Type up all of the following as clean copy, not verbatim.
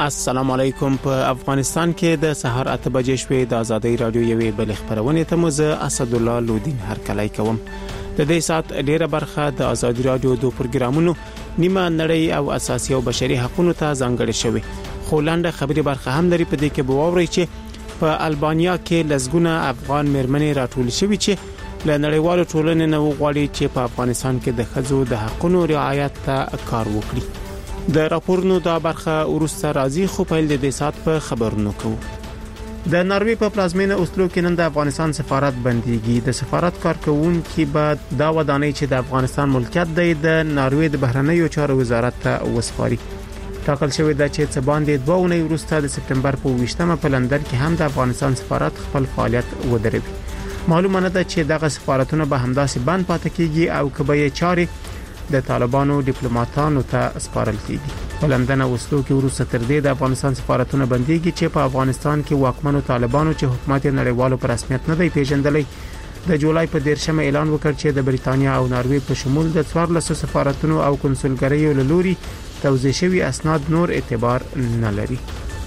السلام علیکم. په افغانستان کې د سحر 8 بجې شوې د ازادۍ رادیو یوې بل خبرونه ته مزه اسد الله لودین هرکلی کوم. د دې سات ډیره برخه د ازادۍ رادیو د پروګرامونو نیمه نړۍ او اساسي او بشري حقوقو ته ځانګړې شوی. خو لاندې خبري برخه هم لري په دې کې بووري چې په البانیا کې لزګونه افغان مرمنې راټول شوی چې له نړیوالو ټولنې نه وغواړي چې په افغانستان کې د ښځو د حقوقو رعایت ته کار وکړي. د راپورونو دا برخه ورسته راځي خو په دې سات په خبرونو کوو. د ناروې په پلازمینه اوسلو کې نن د افغانستان سفارت بنديږي. د سفارت کارکونکو بعد دا ودانۍ چې د افغانستان ملکیت دی د ناروې د بهرنیو چارو وزارت ته وسپاري. ټاکل شوی دا چې څه باندې 2 اونۍ وروسته د سپتمبر په 20مه په لندن کې هم د افغانستان سفارت خپل فعالیت ودروي. معلومه نه ده چې دغه سفارتونه به همداسې بند پاتې کیږي او کبه چارې د طالبانو ډیپلوماټانو ته سپارل کیږي. په لندن او اوسلو کې وروسته تر دې د افغانستان سفارتونه بنديږي چې په افغانستان کې واکمنو طالبانو چې حکومت نړیوالو پر رسمیت نه دی پیژندلی د جولای په 13مه اعلان وکړ چې د بریتانیا او ناروې په شمول د 14 سفارتونو او کنسولګریو له لوري توزیع شوی اسناد نور اعتبار نه لري.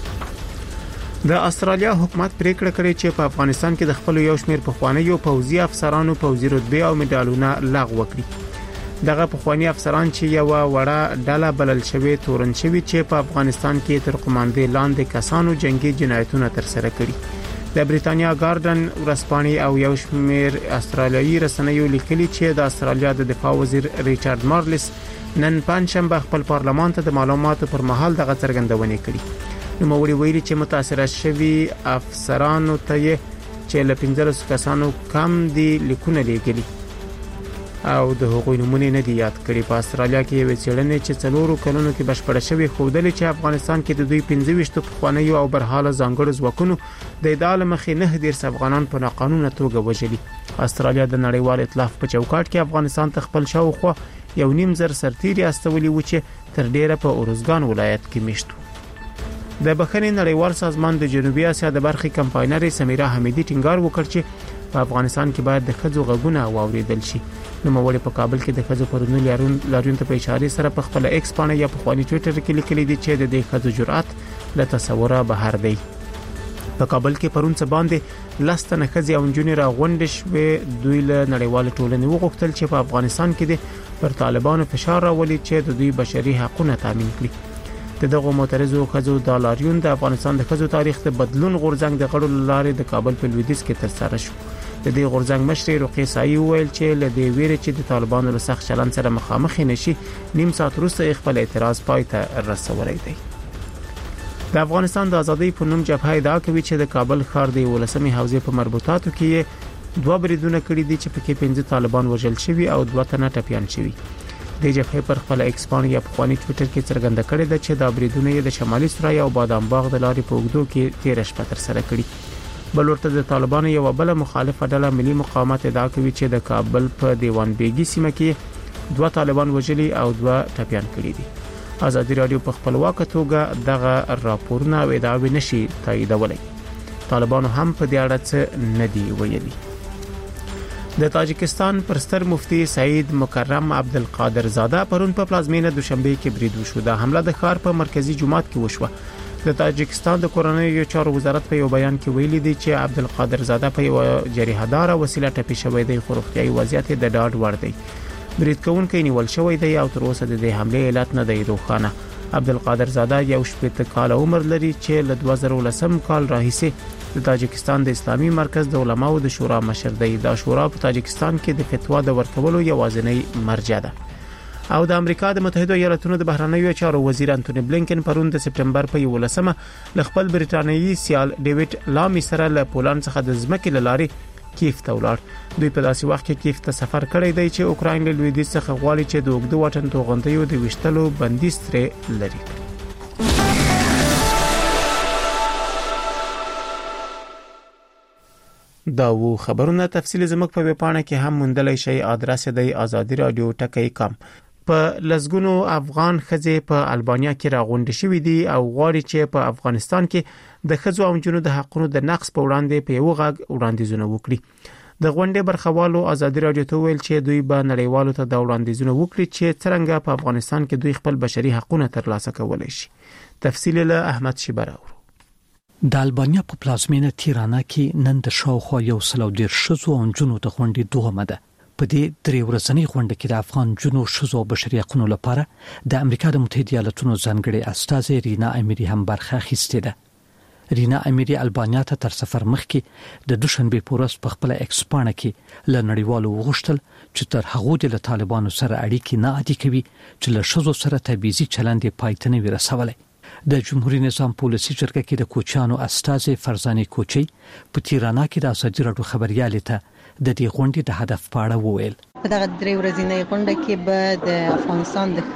د استرالیا حکومت پریکړه کړې چې په افغانستان کې د خپل یو شمېر پخوانیو پوځي افسرانو پوځي رتبه او مډالونه لغوه کړي. دغه پخوانی افسران چې یو وړه ډله بلل شوی تورن شوی چې په افغانستان کې تر قوماندې لاندې کسانو جنگي جنایتونه تر سره کړي. د بریتانیا ګارډن ورسپانې او یو شمېر استرالیایي رسنیو لیکلي چې د استرالیا د دفاع وزیر ریچارډ مارلس نن پنځشنبه خپل پارلمان ته د معلوماتو پر مهال دغه څرګندونه کړې. نو موري ویلي چې متاثر شوی افسرانو ته چې له 15 کسانو کم دي لیکونه لیکلي او د حقوقي نمونه نه دی یاد کړی. په استرالیا کې یو څېړنې چې 4 کلونو کې بشپړه شوی خوندل چې افغانستان کې د دوی 15 پخوانیو او برحاله ځانګړو ځواکونو د ادعا مخې 9 افغانان په ناقانونه توګه وژلي. استرالیا د نړیوال ائتلاف په چوکاټ کې افغانستان ته خپل شاوخوا 1.5 سرتیري استولي و چې تر ډیره په اورزګان ولایت کې میشتو. د بخښنې نړیوال سازمان د جنوبي اسیا د برخې کمپاینرې سمیرا حمیدی ټینګار وکړ چې په افغانستان کې باید د ښځو غږونه واوریدل شي. نو موري په کابل کې د ښځو پرونو لاریون ته په اشاره سره په خپل ایکس باندې یا په خواني ټوئیټر کې لیکلي دي چې د ښځو جرأت له تصوره بهر دی. په کابل کې پرون څه باندې لستنه ښځې او نجونې راغونډ شوې. دوی له نړیوال ټولنې وغوښتل چې په افغانستان کې د پر طالبانو فشار راولي چې د دوی بشري حقوقونه تضمین کړي. دغه معترضو ښځو د لاریون د افغانستان د ښځو تاریخ ته بدلون غورځنګ د غړو لارې د کابل په لویدیځ کې ترسره شو. د دې غورځنګ مشر رقیه سایي ویل چې له دې ویره چې د طالبانو له سخت چلند سره مخامخ نشي نیم ساعت وروسته خپل اعتراض پای ته رسولی دی. د افغانستان د ازادۍ په نوم جبهه ادعا کوي چې د کابل ښار د 18مې حوزې په مربوطاتو کې 2 بریدونه کړي دي چې پکې 15 طالبان وژل شوي او 2 تنه ټپيان شوي. د جبهه پر خپل ایکس باندې یا په خواني ټوئیټر کې څرګنده کړې ده چې د بریدونه د شمالي سورای او بادام باغ د لارې په اوږدو کې 13 شپه تر سره کړي. بل ورته د طالبانو یو بل مخالفه ډله ملي مقاومت ادعا کوي چې د کابل په دیوان بیګي سیمه کې 2 طالبان وژلي او 2 ټپيان کړي دي. ازادي رادیو په خپلواک توګه دغه راپورونه او ادعاوې نشي تاییدولای. طالبانو هم په دې اړه څه نه دی ویلي. د تاجکستان پرستر مفتی سعید مکرم عبدالقادر زاده پرون په پلازمینه دوشنبه کې برید وشو. د حمله د ښار په مرکزی جماعت کې وشوه. د تاجکستان د کورنیو چارو وزارت په یو بیان کې ویلي دی چې عبدالقادر زاده په یو جریحه‌دار وسیله ټپي شوی دی خو روغتیايي وضعیت د ډاډ وړ دی. برید کوونکی نیول شوی دی او تر اوسه د حمله علت نه دی روښانه. عبدالقادر زاده یو 18 کال عمر لري چې له 2010 کال راهیسې د تاجکستان د اسلامي مرکز د علماو د شورا مشر دی. دا شورا په تاجکستان کې د فتوا د ورکولو یوازینی مرجع ده. او د امریکا د متحده ایالاتونو د بهرنیو چارو وزیر انټونی بلینکن پرون د سپتمبر په 11مه ل خپل بریټانیایی سیال ډیوډ لامي سره له پولند څخه د ځمکې لارې کیف ته ولاړ. دوی په داسې وخت کې کیف ته سفر کړی دی چې اوکراین له لویدیځ څخه غواړي چې د اوږده واټن توغندیو د وشتلو بندیز ترې لري. دا و خبرونه تفصیل زموږ په ویبپاڼه کې هم موندلای شئ. ادرس دی azadi.radio.com. په لزګونو افغان ښځې په البانیا کې راغونډ شوې دي او غواړي چې په افغانستان کې د ښځو او نجونو د حقوقو د نقض په وړاندې په یو غږ وړاندیزونه وکړي. د غونډې برخوالو ازادي رادیو ته ویل چې دوی به نړیوالو ته د وړاندیزونو وکړي چې څنګه په افغانستان کې دوی خپل بشري حقوقونه ترلاسه کولای شي. تفصیل له احمد شیبر اورو. د البانیا په پلازمینه تیرانا کې نن د شاوخوا 110 ښځو او نجونو د غونډې دوهمه ده. په دې درې ورځنۍ غونډه کې د افغان جنو ښځو او بشري حقوقو لپاره د امریکا د متحده ایالاتونو ځانګړي استازي رینا امیری هم برخه اخیستې ده. رینا امیری البانیا ته تر سفر مخکې د دوشنبه په ورځ په خپل ایکس پاڼه کې له نړیوالو وغوښتل چې تر هغه د طالبانو سره اړیکې نه عادي کوي چې له ښځو سره تبعیضي چلند پای ته نه ورسولای. د جمهوریت نظام پالیسي جرګه کې د کوچیانو استازي فرزانه کوچي په تیرانا کې د ازادي راډیو خبريالې ته د دې غونډې د هدف په اړه وویل. په دغه درې ورځې غونډه کې به د افغانستان د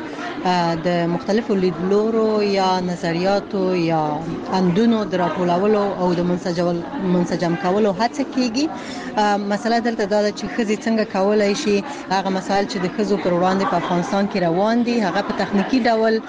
ښځو د مختلفو لیدلورو یا نظریاتو یا اندونو د راټولولو او د منسجم کولو هڅه کیږي. مسله دلته دا ده چې ښځې څنګه کولای شي هغه مسایل چې د ښځو پر وړاندې په افغانستان کې روان دي هغه په تخنیکی ډول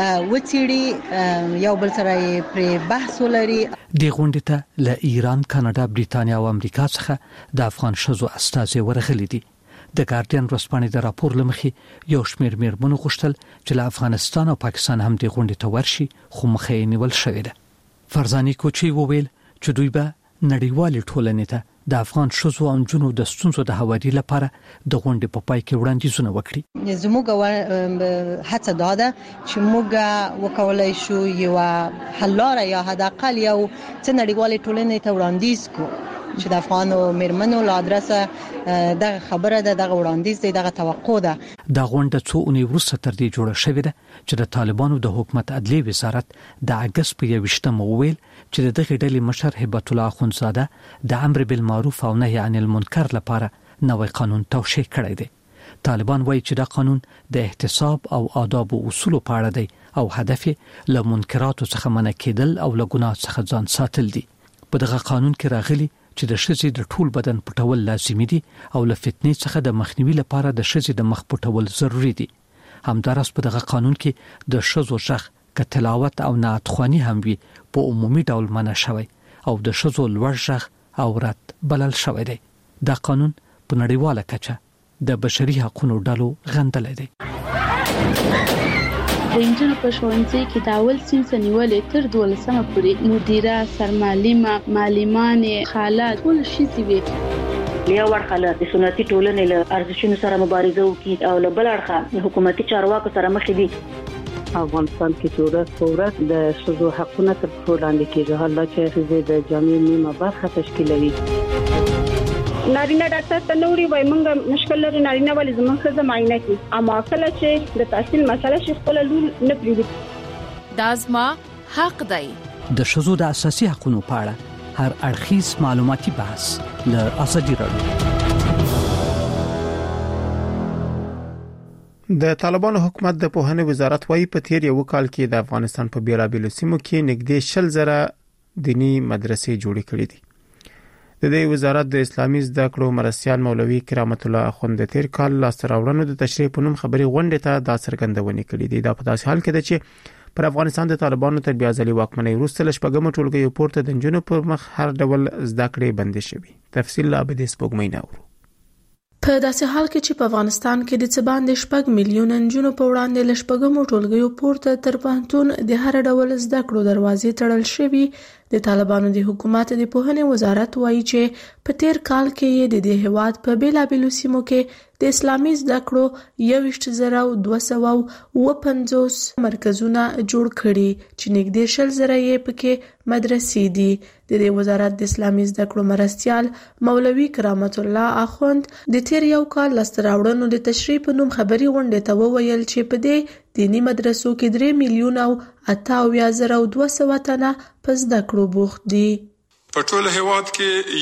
وڅېړي، یو بل سره پر بحث ولري. د غونډې ته له ایران، کاناډا، بریتانیا او امریکا څخه د افغان ښځو استازي ورغلي دي. د ګارډین ورځپاڼې د راپور لمخې یو شمېر میرمنو غوښتل چې له افغانستان او پاکستان هم د غونډې ته ورشي، خو مخه یې نیول شوې ده. فرزانه کوچي وویل چې دوی به نړیوالې ټولنې ته د افغان ښځو او نجونو د ستونزو د هواري لپاره د غونډې په پای کې وړاندیزونه وکړي. زموږ هڅه دا ده چې موږ وکولای شو یو حل لاره یا حداقل یو څه نړیوالې ټولنې ته وړاندیز کو چې د افغانو میرمنو له ادرسه دغه خبره ده، دغه وړاندیز دی، دغه توقع ده. دا غونډه څو اونۍ وروسته تر دې جوړه شوې ده چې د طالبانو د حکومت عدلي وزارت د اگست په 21 ویل چې د دغه ډلې مشر هبت الله اخونزاده د امر بالمعروف او نهي عن المنکر لپاره نوې قانون توشیح کړی دی. طالبان وایي چې دا قانون د احتساب او آداب او اصول په اړه دی او هدف یې له منکراتو څخه منع کېدل او له ګناه څخه ځان ساتل دي. په دغه قانون کې راغلي چې د ښځې د ټول بدن پټول لازمي دي او له فتنې څخه د مخنیوي لپاره د ښځې د مخ پټول ضروری دي. همدارس په دغه قانون کې د ښځو ژغ ک تلاوت او نعتخواني هم وي په عمومي ډول منع شوی او د ښځو لوړ ژغ او رد بلل شوی دی. دا قانون په نړیواله کچه د بشري حقوقو ډلو غندل دي. د انجن په ښوونځي کې د اول صنف نیولې تر 12مه پورې مدیره، سرمعلمه، معلمانې، خاله ټول شي وي. یو ورخه د سنتي ټولنې له ارزښتونو سره مبارزه وکړي او له بل اړخه حکومتي چارواکو سره مخ دي. افغانستان کې ورځ د ښځو حقونه تر څو لاندې کېږي، حالا چې ښځې د جامعې نیمه برخه تشکیلوي. نارینه ډاکټر ته نوري وای مونږ مشکل لري، نارینه ولې زموږ ښځه معاینه کوي، اما کله چې د تحصیل مسله شي خپل لور نه پریږدي. دا زما حق دی. د ښځو د اساسي حقوقو په اړه هر اړخیز معلوماتي بحث له ازادي راډیو. د طالبانو حکومت د پوهنې وزارت وايي په تیر یو کال کې د افغانستان په بیلابیلو سیمو کې نږدې 60,000 دینی مدرسې جوړې کړې دي. د دې وزارت د اسلامي زده کړو مرستيال مولوي کرامت الله اخوند د تیر کال لاستراوړنو د تشریح په نوم خبري غونډه ته د څرګندونې کړې دي. دا په داسې حال کې ده چې پر افغانستان د طالبانو تر بیا ځلې واکمنۍ وروسته لشپږم ټولګي پورته د نجونو پر مخ هر ډول زده کړې بندې شوې. تفصیل لا به د سپوږمۍ ناورو. په داسې حال کې چې په افغانستان کې د څه باندې 6 میلیون نجونو په وړاندې لشپږم ټولګي پورته تر پوهنتون د هر ډول زده کړو دروازې تړل شوې، د طالبانو د حکومت د پوهنې وزارت وایي چې په تیر کال کې د دې هیواد په بیلابیلو سیمو کې د اسلامي زده کړو 21,250 مرکزونه جوړ کړي چې نږدې 60,000 یې پکې مدرسې دي. د دې وزارت د اسلامي زده کړو مرستيال مولوي کرامت الله اخوند د تیر یو کال لاستراوړنو د تشریح په نوم خبري غونډه ته وویل چې په دې دینی مدرسو کې 3 میلیون او 88,200 تنه په زده کړو بوخت دي. په ټول هیواد کې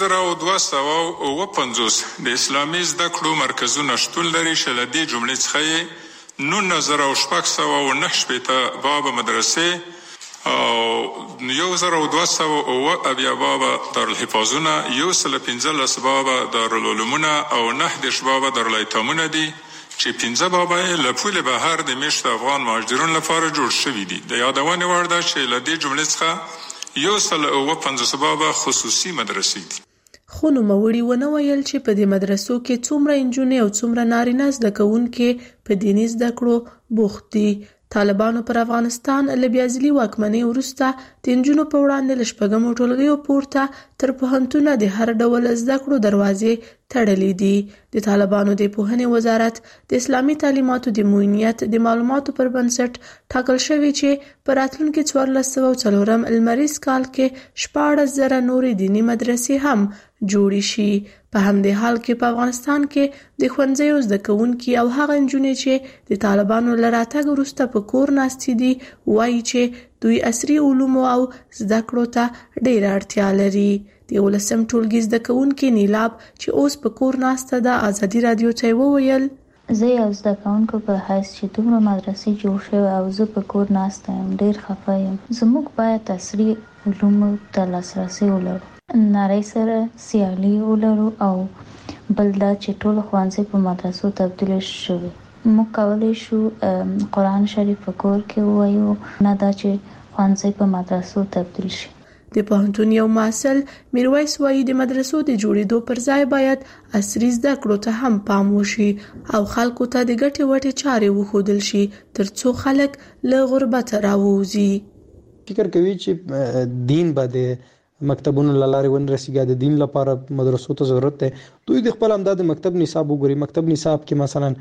21,250 د اسلامي زده کړو مرکزونه شتون لري چې له دې جملې څخه 19,609 بابا مدرسې او 1,200 بابا دارالحفاظونه، 115 بابا دارالعلومونه او 9 بابا دارالایتامونه دي چې 15 بابا له پول بهر د میشت افغان مهاجرون لپاره جوړ شوي دي. د یادونې وړ ده چې له دې جملې څخه 150 بابا خصوصي مدرسې دي. خو نوموړي ونه ویل چې په دې مدرسو کې څومره انجونې او څومره نارینه زده کوونکي په دیني زده کړو بوخت دي. طالبانو پر افغانستان له بیا ځلي واکمنۍ وروسته د نجونو په وړاندې له شپږمو ټولګیو پورته تر پوهنتونه د هر ډول زده کړو دروازې تړلې دي. د طالبانو د پوهنې وزارت د اسلامي تعلیماتو د معینیت د معلوماتو پر بنسټ ټاکل شوی چې په راتلونکي 1404 لمریز کال کې 14,000 نورې دیني مدرسې هم جوړې شي. په همدې حال کې په افغانستان کې د ښوونځیو زده کوونکي او هغه نجونې چې د طالبانو له راتګ وروسته په کور ناستې دي وایي چې دوی عصري علومو او زده کړو ته ډېره اړتیا لري. د 11م ټولګي زده کوونکي نیلاب چې اوس په کور ناسته ده ازادي رادیو ته وویل زه یو زده کوونکو په حیث چې دومره مدرسې جوړ شوی او زه په کور ناسته یم ډېر خفه یم. زموږ باید عصري علومو ته لاسرسی ولرو، نړۍ سره سیالي ولرو او بل دا چې ټول ښوونځي په مدرسو تبدیل شوي. موږ کولی شو قرآن شریف په کور کې ووایو، نه دا چې ښوونځي په مدرسو تبدیل شي. د پوهنتون یو محصل میرویس وایي د مدرسو د جوړېدو پر ځای باید عصري زده کړو ته هم پام وشي او خلکو ته د ګټې وټې چارې وښودل شي ترڅو خلک له غربته راووځي. فکر کوي چې دین به د مکتبونو لاره ونرسیږي، د دین لپاره مدرسو ته ضرورت دی. دوی د خپل امداد مکتب نصاب وګوري. مکتب نصاب کې مثلا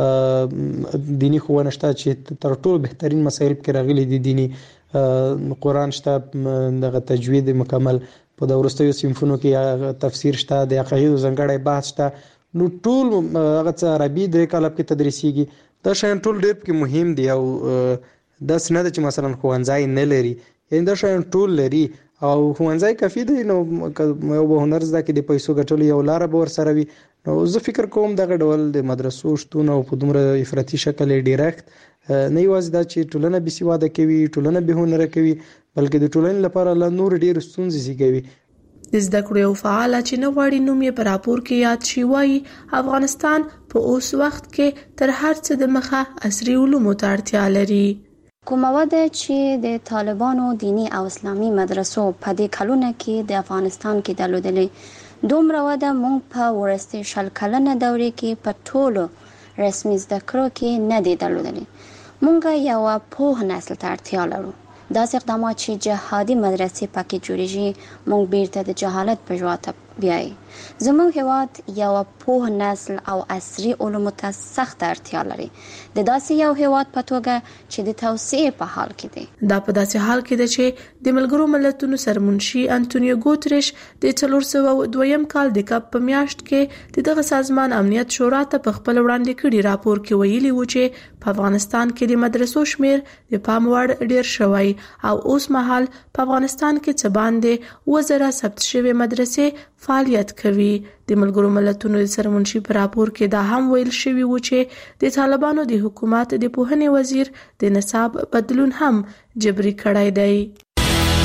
دینی ښوونه شته چې تر ټولو بهترین مسایل کې راغلي دي. دینی قرآن شته، دغه تجوید مکمل په د وروستیو صنفونو کې تفسیر شته، د عقایدو ځانګړی بحث شته. نو ټول هغه څه عربي درې کاله کې تدریسیږي. دا شیان ټول ډېر پکې مهم دي او داسې نه ده چې مثلا ښوونځی نه لري، یعنې دا شیان ټول لري او ښوونځی کافي دی. نو یو به هنر زده کړي د پیسو ګټلو یو لاره به ورسره وي. نو زه فکر کوم دغه ډول د مدرسو شتون او په دومره افراطي شکل یې ډیرکټ نه یوازې دا چې ټولنه بې سواده کوي، ټولنه بې هنره کوي، بلکې د ټولنې لپاره لا نور ډېر ستونزې زیږوي. د زده کړو یو فعال چې نه غواړي نوم یې په راپور کې یاد شي وایي افغانستان په اوس وخت کې تر هر څه د مخه عصري علومو ته اړتیا لري. کومه وده چې د طالبانو دینی او اسلامي مدرسو په دې کلونه کې د افغانستان کې درلودلې، دومره وده مونږ په ورستي 100 کلنه دورې کې په ټولو رسمي زده کړو کې نه دی درلودلې. مونږ یو پوه نسل ته اړتیا لرو. داسې اقدامات چې جهادي مدرسې پکې جوړېږي مونږ بیرته د جهالت په ژواته بیایي. زموږ هیواد یو پوه نسل او عصري علومو ته سخت اړتیا لري، د داسې یو هیواد په توګه چې د توسعې په حال کې دی. دا په داسې حال کې ده چې د ملګرو ملتونو سرمنشي انټونیو ګوتریش د 402 کال د کب په میاشت کې دغه سازمان امنیت شورا ته په خپل وړاندې کړي راپور کې ویلي و چې په افغانستان کې د مدرسو شمیر د پام وړ ډیر شوی او اوس مهال په افغانستان کې څه باندې 1000 ثبت شوی مدرسې فعالیت کوي. د ملګرو ملتونو د سرمنشي په راپور کې دا هم ویل شوی و چې د طالبانو د حکومت د پوهنې وزیر د نصاب بدلون هم جبري کړی دی.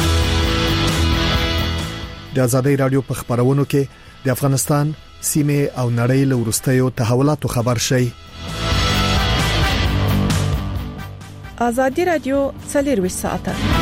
د ازادۍ رادیو په خبرونو کې د افغانستان سیمه او نړۍ له وروستیو تحولاتو خبر شي. ازادي رادیو 24 ساعته.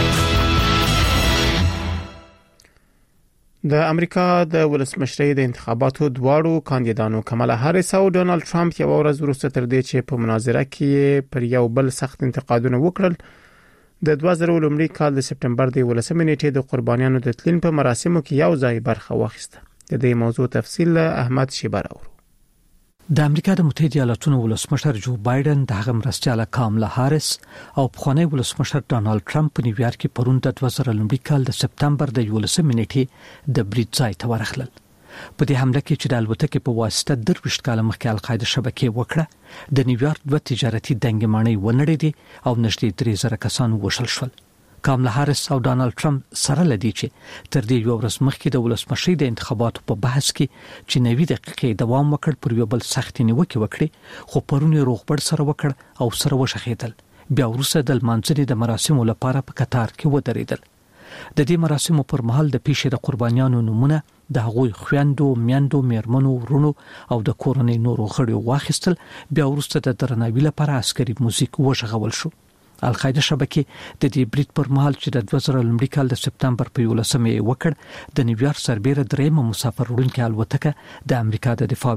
د امریکا د ولسمشرۍ د انتخاباتو دواړو کاندیدانو کمالا هاریس او ډونالد ټرمپ یو ورځ وروسته تر دې چې په مناظره کې پر یو بل سخت انتقادونه وکړل، د 2000 لومړي کال د سپټمبر د 18 نیټې د قربانیانو د تلین په مراسمو کې یو ځای برخه واخیسته. د دې موضوع تفصیل احمد شیبر اورو. د امریکا د متحده ایالاتونو ولسمشر جو بایدن د هغه مرستیاله کاملا هاریس او پخوانی ولسمشر ډونالد ټرمپ په نیویارک کې پرون د 2000 لومړي کال د سپټمبر د 18 نیټې د بریټ ځای ته ورغلل. په دې حمله کې چې د الوتکې په واسطه 23 کال مخکې القاعده شبکې وکړه، د نیویارک 2 تجارتي دنګمانۍ ونړېدې او نږدې 3000 کسان وشل شول. کاملا هاریس او ډونالد ټرمپ سره لدی چې تر دې یو ورځ مخکې د ولسمشرۍ د انتخاباتو په بحث کې چې 90 دقیقې دوام وکړ پر یو بل سخت نیوکه وکړي، خو پرون یې روغبړ سره وکړ او سره وشخېدل. بیا وروسته د لمانځنې د مراسمو لپاره په قطار کې ودرېدل. د دې مراسمو پر مهال د پیښې د قربانیانو نمونه د هغوی خويندو، میندو، میرمنو، ورونو او د کورنۍ نورو غړو واخیستل. بیا وروسته د درناوي لپاره عسکري موزیک وشغول شو. القاعده شبکې د دې بریټ پر مهال چې د 2000 کال د سپتمبر په 11مه وکړ د نیویارک سربېره درېمه مسافر وړونکي الوتکه د امریکا د دفاع